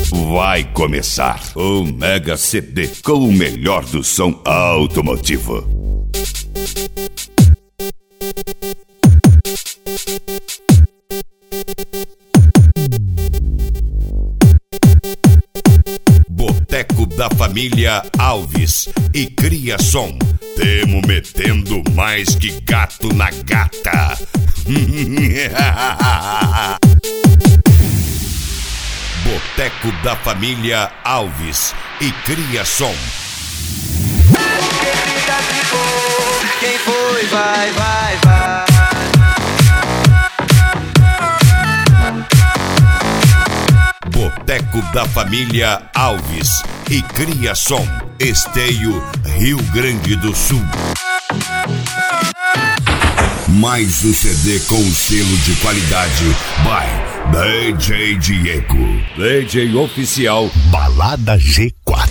Vai começar o Mega CD com o melhor do som automotivo. Boteco da Família Alves e Cria Som. Temo metendo mais que gato na gata. Boteco da Família Alves e Cria Som. Quem foi, vai. Boteco da Família Alves e Cria Som. Esteio, Rio Grande do Sul. Mais um CD com selo de qualidade by DJ Diego. DJ oficial Balada G4.